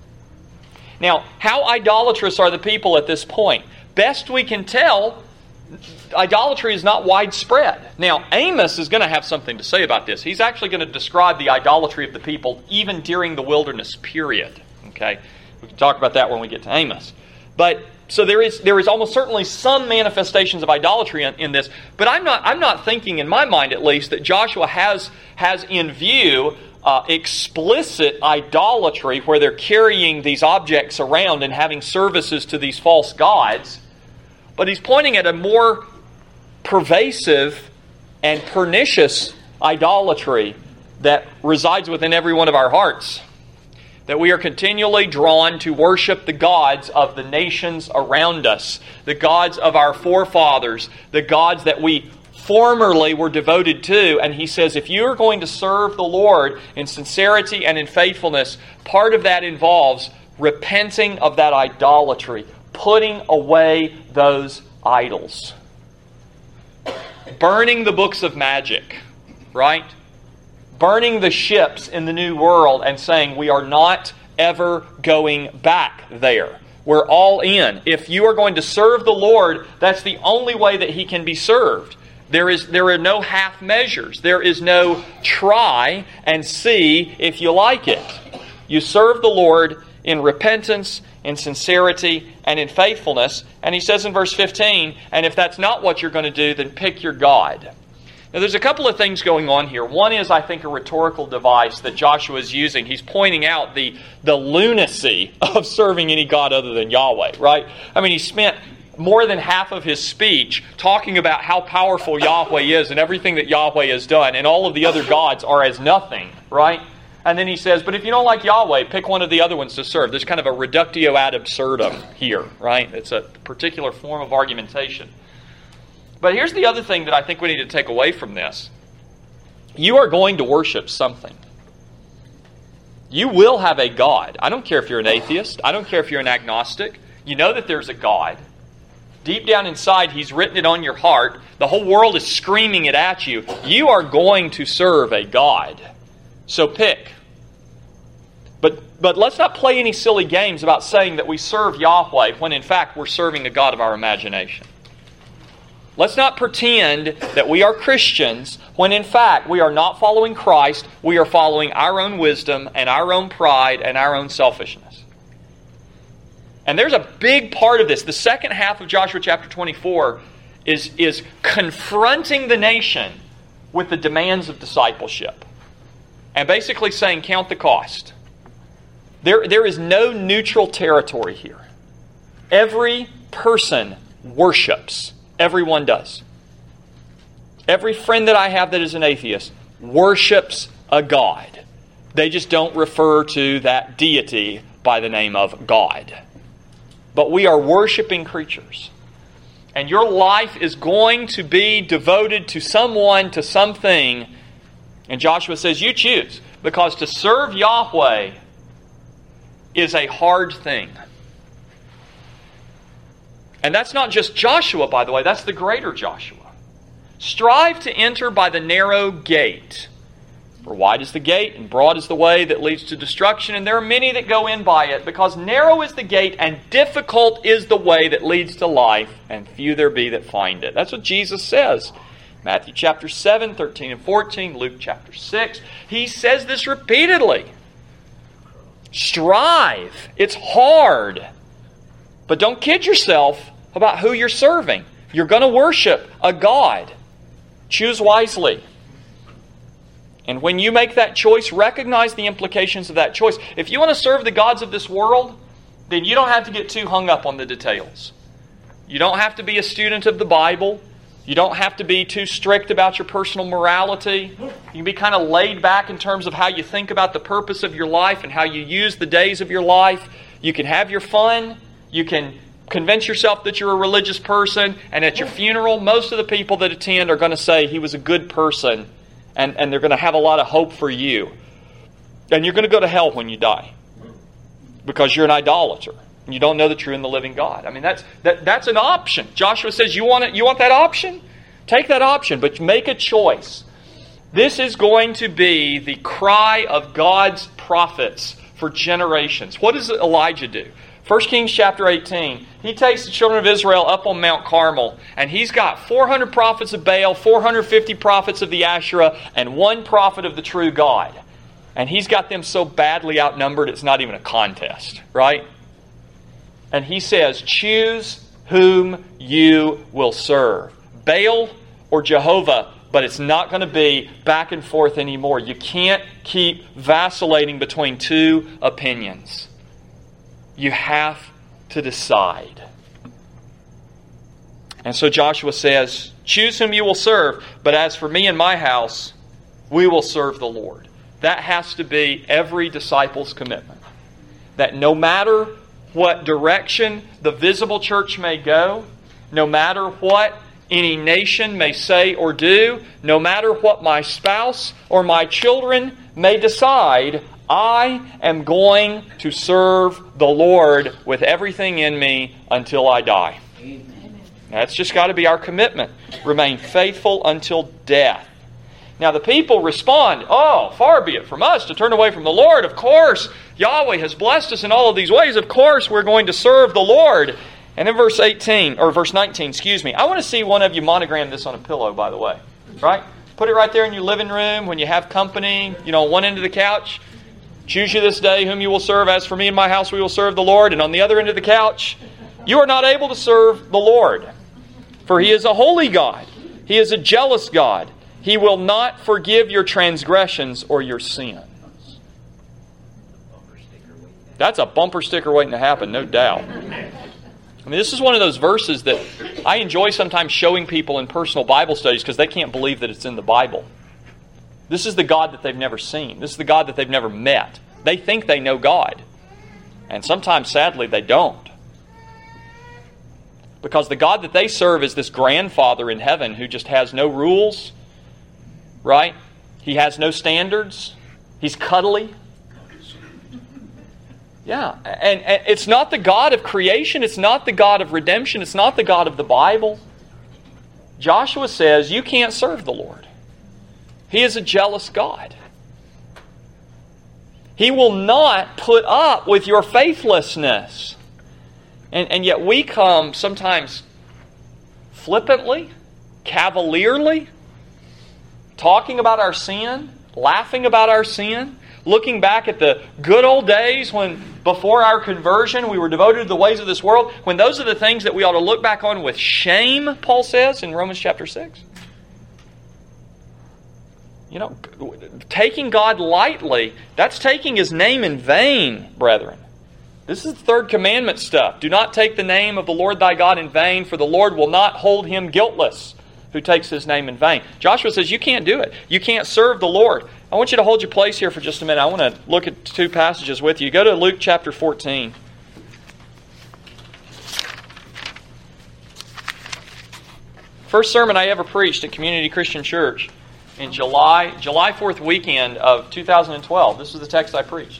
Now, how idolatrous are the people at this point? Best we can tell, idolatry is not widespread. Now, Amos is going to have something to say about this. He's actually going to describe the idolatry of the people even during the wilderness period. Okay, we can talk about that when we get to Amos. But so there is there is almost certainly some manifestations of idolatry in, in this. But I'm not I'm not thinking, in my mind at least, that Joshua has has in view uh, explicit idolatry where they're carrying these objects around and having services to these false gods. But he's pointing at a more pervasive and pernicious idolatry that resides within every one of our hearts. That we are continually drawn to worship the gods of the nations around us, the gods of our forefathers, the gods that we formerly were devoted to. And he says, if you are going to serve the Lord in sincerity and in faithfulness, part of that involves repenting of that idolatry, putting away those idols. Burning the books of magic, right? Burning the ships in the new world and saying we are not ever going back there. We're all in. If you are going to serve the Lord, that's the only way that He can be served. There is there are no half measures. There is no try and see if you like it. You serve the Lord in repentance, in sincerity, and in faithfulness. And he says in verse fifteen, and if that's not what you're going to do, then pick your God. Now there's a couple of things going on here. One is, I think, a rhetorical device that Joshua is using. He's pointing out the, the lunacy of serving any God other than Yahweh, right? I mean, he spent more than half of his speech talking about how powerful Yahweh is and everything that Yahweh has done, and all of the other gods are as nothing, right? And then he says, but if you don't like Yahweh, pick one of the other ones to serve. There's kind of a reductio ad absurdum here, right? It's a particular form of argumentation. But here's the other thing that I think we need to take away from this. You are going to worship something. You will have a God. I don't care if you're an atheist. I don't care if you're an agnostic. You know that there's a God. Deep down inside, He's written it on your heart. The whole world is screaming it at you. You are going to serve a God. So pick. But, but let's not play any silly games about saying that we serve Yahweh when in fact we're serving a God of our imagination. Let's not pretend that we are Christians when in fact we are not following Christ. We are following our own wisdom and our own pride and our own selfishness. And there's a big part of this. The second half of Joshua chapter twenty-four is, is confronting the nation with the demands of discipleship. And basically saying, count the cost. There, there is no neutral territory here. Every person worships. Everyone does. Every friend that I have that is an atheist worships a God. They just don't refer to that deity by the name of God, but we are worshiping creatures. And your life is going to be devoted to someone, to something. And Joshua says, you choose. Because to serve Yahweh is a hard thing. And that's not just Joshua, by the way. That's the greater Joshua. Strive to enter by the narrow gate. For wide is the gate and broad is the way that leads to destruction, and there are many that go in by it, because narrow is the gate and difficult is the way that leads to life, and few there be that find it. That's what Jesus says. Matthew chapter seven, thirteen and fourteen, Luke chapter six. He says this repeatedly. Strive. It's hard. But don't kid yourself about who you're serving. You're going to worship a God. Choose wisely. And when you make that choice, recognize the implications of that choice. If you want to serve the gods of this world, then you don't have to get too hung up on the details. You don't have to be a student of the Bible. You don't have to be too strict about your personal morality. You can be kind of laid back in terms of how you think about the purpose of your life and how you use the days of your life. You can have your fun. You can convince yourself that you're a religious person. And at your funeral, most of the people that attend are going to say he was a good person. And, and they're going to have a lot of hope for you. And you're going to go to hell when you die. Because you're an idolater. And you don't know the true and the living God. I mean, that's that, that's an option. Joshua says, you want it, you want that option? Take that option, but make a choice. This is going to be the cry of God's prophets for generations. What does Elijah do? First Kings chapter eighteen, he takes the children of Israel up on Mount Carmel, and he's got four hundred prophets of Baal, four hundred fifty prophets of the Asherah, and one prophet of the true God. And he's got them so badly outnumbered, it's not even a contest, right? And he says, choose whom you will serve. Baal or Jehovah, but it's not going to be back and forth anymore. You can't keep vacillating between two opinions. You have to decide. And so Joshua says, choose whom you will serve, but as for me and my house, we will serve the Lord. That has to be every disciple's commitment. That no matter what direction the visible church may go, no matter what any nation may say or do, no matter what my spouse or my children may decide, I am going to serve the Lord with everything in me until I die. Amen. That's just got to be our commitment. Remain faithful until death. Now the people respond, oh, far be it from us to turn away from the Lord. Of course, Yahweh has blessed us in all of these ways. Of course, we're going to serve the Lord. And in verse eighteen, or verse nineteen, excuse me, I want to see one of you monogram this on a pillow, by the way. Right? Put it right there in your living room when you have company, you know, on one end of the couch. Choose you this day whom you will serve. As for me and my house, we will serve the Lord. And on the other end of the couch, you are not able to serve the Lord. For He is a holy God. He is a jealous God. He will not forgive your transgressions or your sins. That's a bumper sticker waiting to happen, no doubt. I mean, this is one of those verses that I enjoy sometimes showing people in personal Bible studies because they can't believe that it's in the Bible. This is the God that they've never seen. This is the God that they've never met. They think they know God. And sometimes, sadly, they don't. Because the God that they serve is this grandfather in heaven who just has no rules, right? He has no standards. He's cuddly. Yeah, and, and it's not the God of creation. It's not the God of redemption. It's not the God of the Bible. Joshua says you can't serve the Lord. He is a jealous God. He will not put up with your faithlessness. And, and yet we come sometimes flippantly, cavalierly, talking about our sin, laughing about our sin, looking back at the good old days when before our conversion we were devoted to the ways of this world, when those are the things that we ought to look back on with shame, Paul says in Romans chapter six. You know, taking God lightly, that's taking His name in vain, brethren. This is the third commandment stuff. Do not take the name of the Lord thy God in vain, for the Lord will not hold him guiltless who takes His name in vain. Joshua says you can't do it. You can't serve the Lord. I want you to hold your place here for just a minute. I want to look at two passages with you. Go to Luke chapter fourteen. First sermon I ever preached at Community Christian Church in July, July fourth weekend of two thousand twelve. This was the text I preached.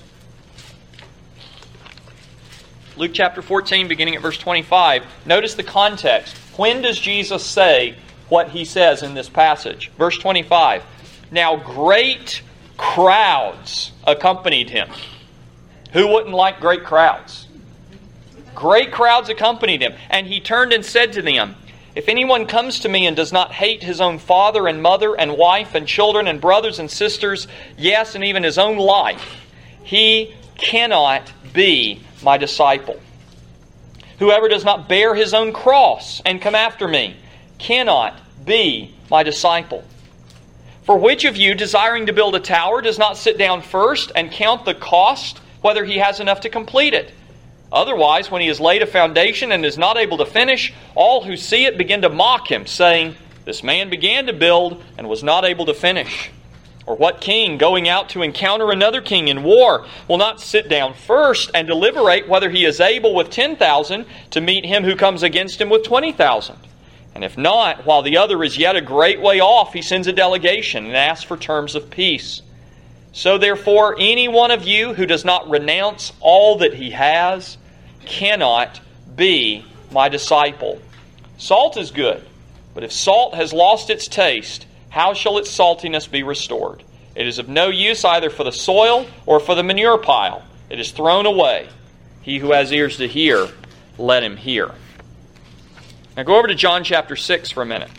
Luke chapter fourteen, beginning at verse twenty-five. Notice the context. When does Jesus say what He says in this passage? Verse twenty-five. Now great crowds accompanied Him. Who wouldn't like great crowds? Great crowds accompanied Him. And He turned and said to them, if anyone comes to me and does not hate his own father and mother and wife and children and brothers and sisters, yes, and even his own life, he cannot be my disciple. Whoever does not bear his own cross and come after me cannot be my disciple. For which of you, desiring to build a tower, does not sit down first and count the cost, whether he has enough to complete it? Otherwise, when he has laid a foundation and is not able to finish, all who see it begin to mock him, saying, this man began to build and was not able to finish. Or what king, going out to encounter another king in war, will not sit down first and deliberate whether he is able with ten thousand to meet him who comes against him with twenty thousand? And if not, while the other is yet a great way off, he sends a delegation and asks for terms of peace. So therefore, any one of you who does not renounce all that he has cannot be my disciple. Salt is good, but if salt has lost its taste, how shall its saltiness be restored? It is of no use either for the soil or for the manure pile. It is thrown away. He who has ears to hear, let him hear. Now go over to John chapter six for a minute.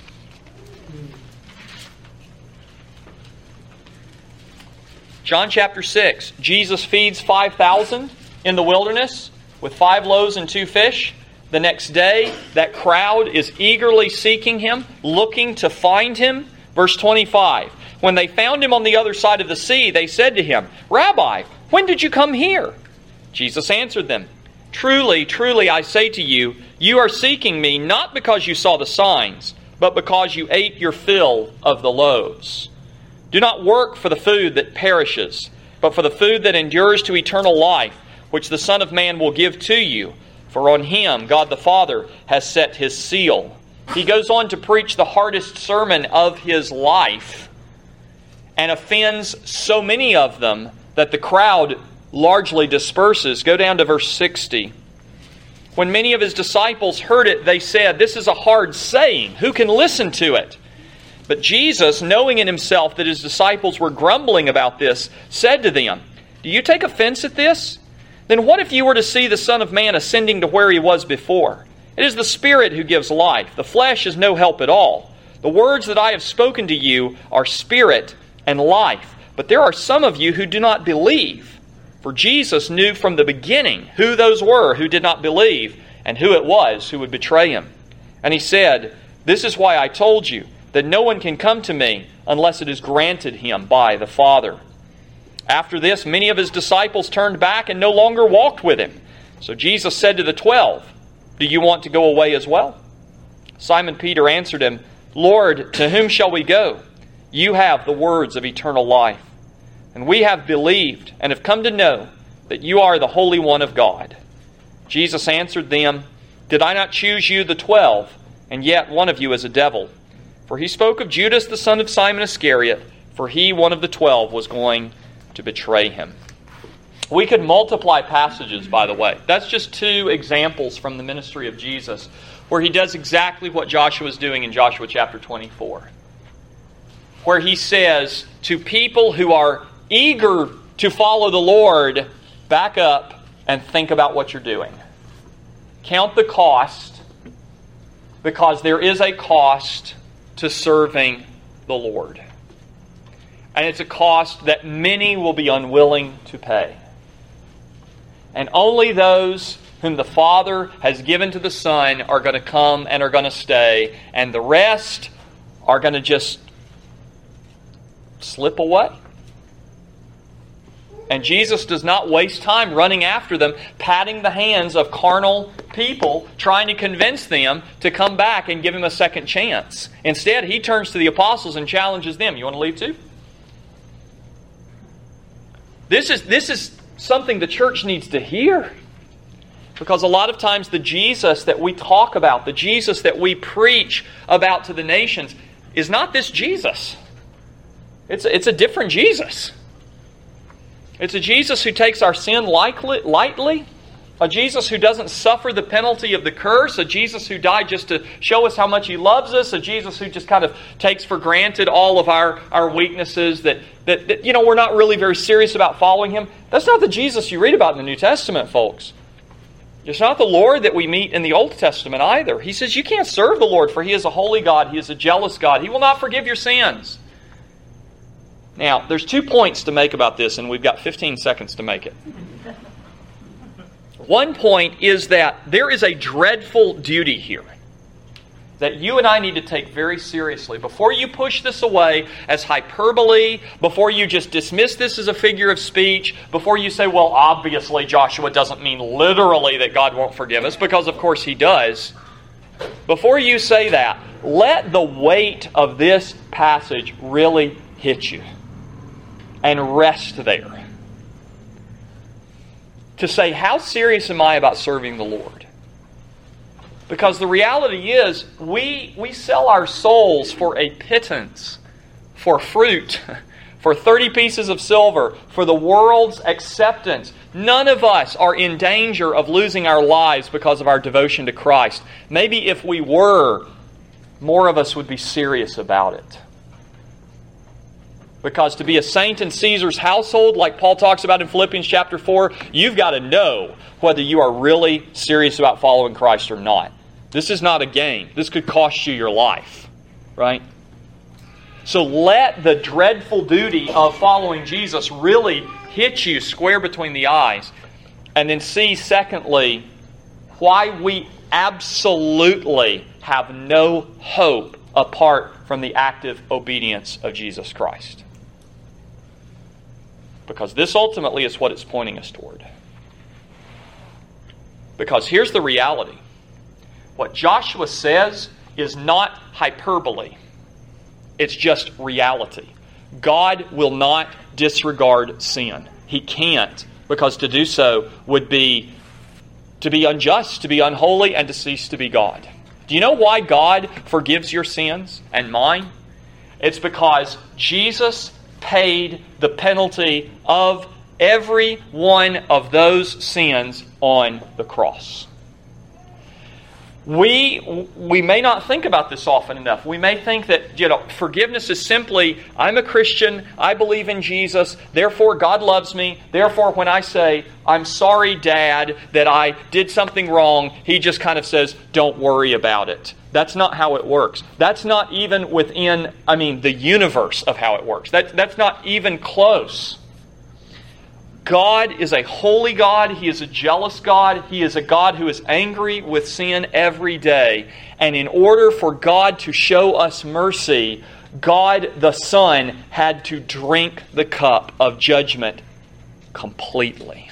John chapter six, Jesus feeds five thousand in the wilderness with five loaves and two fish. The next day, that crowd is eagerly seeking Him, looking to find Him. Verse twenty-five, when they found Him on the other side of the sea, they said to Him, Rabbi, when did you come here? Jesus answered them, Truly, truly, I say to you, you are seeking me not because you saw the signs, but because you ate your fill of the loaves. Do not work for the food that perishes, but for the food that endures to eternal life, which the Son of Man will give to you. For on Him, God the Father has set His seal. He goes on to preach the hardest sermon of His life and offends so many of them that the crowd largely disperses. Go down to verse sixty. When many of His disciples heard it, they said, this is a hard saying. Who can listen to it? But Jesus, knowing in Himself that His disciples were grumbling about this, said to them, do you take offense at this? Then what if you were to see the Son of Man ascending to where He was before? It is the Spirit who gives life. The flesh is no help at all. The words that I have spoken to you are spirit and life. But there are some of you who do not believe. For Jesus knew from the beginning who those were who did not believe and who it was who would betray Him. And He said, this is why I told you that no one can come to me unless it is granted him by the Father. After this, many of His disciples turned back and no longer walked with Him. So Jesus said to the twelve, do you want to go away as well? Simon Peter answered Him, Lord, to whom shall we go? You have the words of eternal life. And we have believed and have come to know that you are the Holy One of God. Jesus answered them, did I not choose you the twelve, and yet one of you is a devil? For He spoke of Judas the son of Simon Iscariot, for he, one of the twelve, was going to betray Him. We could multiply passages, by the way. That's just two examples from the ministry of Jesus where He does exactly what Joshua is doing in Joshua chapter twenty-four. Where He says to people who are eager to follow the Lord, back up and think about what you're doing. Count the cost, because there is a cost to serving the Lord. And it's a cost that many will be unwilling to pay. And only those whom the Father has given to the Son are going to come and are going to stay. And the rest are going to just slip away. And Jesus does not waste time running after them, patting the hands of carnal people, trying to convince them to come back and give Him a second chance. Instead, He turns to the apostles and challenges them. You want to leave too? This is, this is something the church needs to hear. Because a lot of times the Jesus that we talk about, the Jesus that we preach about to the nations, is not this Jesus. It's a, it's a different Jesus. It's a Jesus who takes our sin lightly, a Jesus who doesn't suffer the penalty of the curse, a Jesus who died just to show us how much He loves us, a Jesus who just kind of takes for granted all of our, our weaknesses, that, that, that you know we're not really very serious about following Him. That's not the Jesus you read about in the New Testament, folks. It's not the Lord that we meet in the Old Testament either. He says you can't serve the Lord, for He is a holy God. He is a jealous God. He will not forgive your sins. Now, there's two points to make about this, and we've got fifteen seconds to make it. One point is that there is a dreadful duty here that you and I need to take very seriously. Before you push this away as hyperbole, before you just dismiss this as a figure of speech, before you say, well, obviously Joshua doesn't mean literally that God won't forgive us, because of course He does. Before you say that, let the weight of this passage really hit you and rest there. To say, how serious am I about serving the Lord? Because the reality is, we, we sell our souls for a pittance, for fruit, for thirty pieces of silver, for the world's acceptance. None of us are in danger of losing our lives because of our devotion to Christ. Maybe if we were, more of us would be serious about it. Because to be a saint in Caesar's household, like Paul talks about in Philippians chapter four, you've got to know whether you are really serious about following Christ or not. This is not a game. This could cost you your life, right? So let the dreadful duty of following Jesus really hit you square between the eyes. And then see, secondly, why we absolutely have no hope apart from the active obedience of Jesus Christ. Because this ultimately is what it's pointing us toward. Because here's the reality. What Joshua says is not hyperbole. It's just reality. God will not disregard sin. He can't, because to do so would be to be unjust, to be unholy, and to cease to be God. Do you know why God forgives your sins and mine? It's because Jesus paid the penalty of every one of those sins on the cross. We we may not think about this often enough. We may think that, you know, forgiveness is simply, I'm a Christian, I believe in Jesus, therefore God loves me, therefore when I say, I'm sorry, Dad, that I did something wrong, He just kind of says, don't worry about it. That's not how it works. That's not even within, I mean, the universe of how it works. That, that's not even close. God is a holy God. He is a jealous God. He is a God who is angry with sin every day. And in order for God to show us mercy, God the Son had to drink the cup of judgment completely.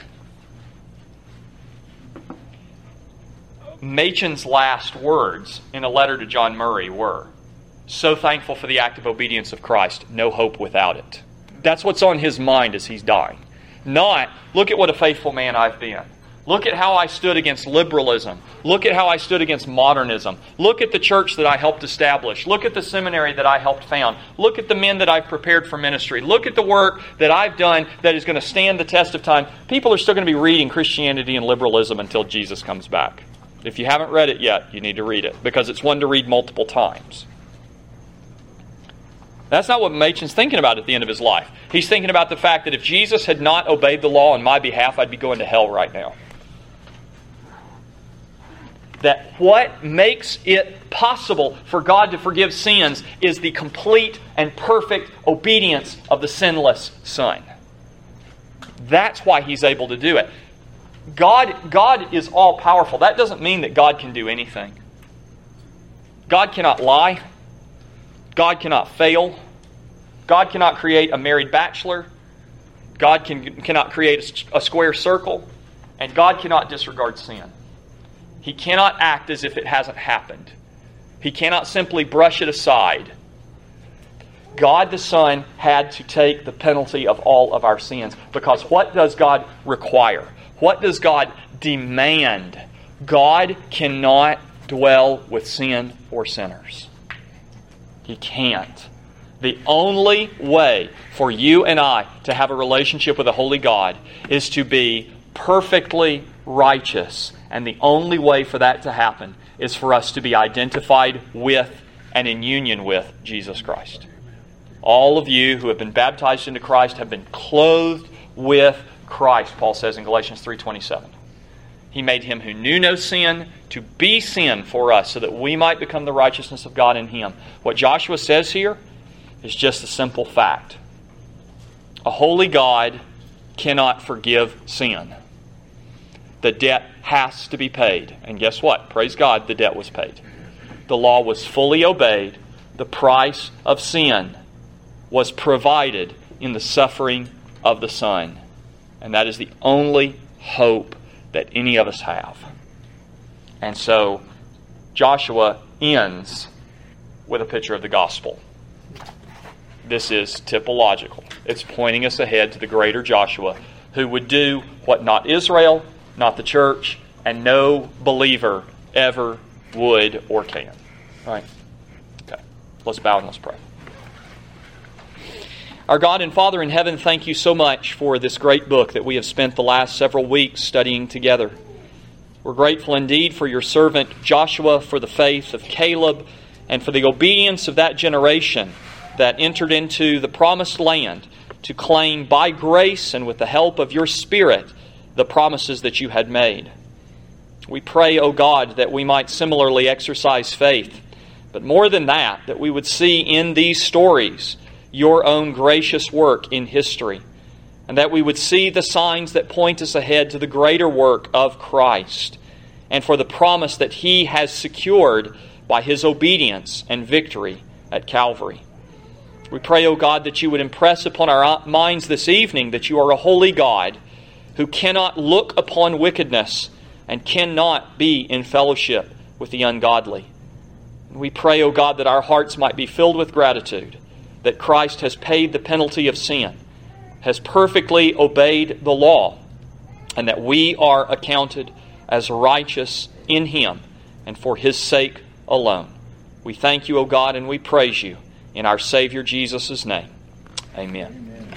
Machen's last words in a letter to John Murray were, so thankful for the active obedience of Christ, no hope without it. That's what's on his mind as he's dying. Not, look at what a faithful man I've been. Look at how I stood against liberalism. Look at how I stood against modernism. Look at the church that I helped establish. Look at the seminary that I helped found. Look at the men that I've prepared for ministry. Look at the work that I've done that is going to stand the test of time. People are still going to be reading Christianity and liberalism until Jesus comes back. If you haven't read it yet, you need to read it, because it's one to read multiple times. That's not what Machen's thinking about at the end of his life. He's thinking about the fact that if Jesus had not obeyed the law on my behalf, I'd be going to hell right now. That what makes it possible for God to forgive sins is the complete and perfect obedience of the sinless Son. That's why He's able to do it. God, God is all-powerful. That doesn't mean that God can do anything. God cannot lie. God cannot fail. God cannot create a married bachelor. God can, cannot create a, a square circle. And God cannot disregard sin. He cannot act as if it hasn't happened. He cannot simply brush it aside. God the Son had to take the penalty of all of our sins. Because what does God require? What does God demand? God cannot dwell with sin or sinners. He can't. The only way for you and I to have a relationship with a holy God is to be perfectly righteous. And the only way for that to happen is for us to be identified with and in union with Jesus Christ. All of you who have been baptized into Christ have been clothed with Christ, Paul says in Galatians three twenty-seven. He made Him who knew no sin to be sin for us so that we might become the righteousness of God in Him. What Joshua says here is just a simple fact. A holy God cannot forgive sin. The debt has to be paid. And guess what? Praise God, the debt was paid. The law was fully obeyed. The price of sin was provided in the suffering of the Son. And that is the only hope that any of us have. And so Joshua ends with a picture of the gospel. This is typological. It's pointing us ahead to the greater Joshua, who would do what not Israel, not the church, and no believer ever would or can. All right? Okay. Let's bow and let's pray. Our God and Father in heaven, thank you so much for this great book that we have spent the last several weeks studying together. We're grateful indeed for your servant Joshua, for the faith of Caleb, and for the obedience of that generation that entered into the promised land to claim by grace and with the help of your Spirit the promises that you had made. We pray, O God, that we might similarly exercise faith, but more than that, that we would see in these stories your own gracious work in history, and that we would see the signs that point us ahead to the greater work of Christ, and for the promise that He has secured by His obedience and victory at Calvary. We pray, O God, that you would impress upon our minds this evening that you are a holy God who cannot look upon wickedness and cannot be in fellowship with the ungodly. We pray, O God, that our hearts might be filled with gratitude that Christ has paid the penalty of sin, has perfectly obeyed the law, and that we are accounted as righteous in Him and for His sake alone. We thank you, O God, and we praise you in our Savior Jesus' name. Amen.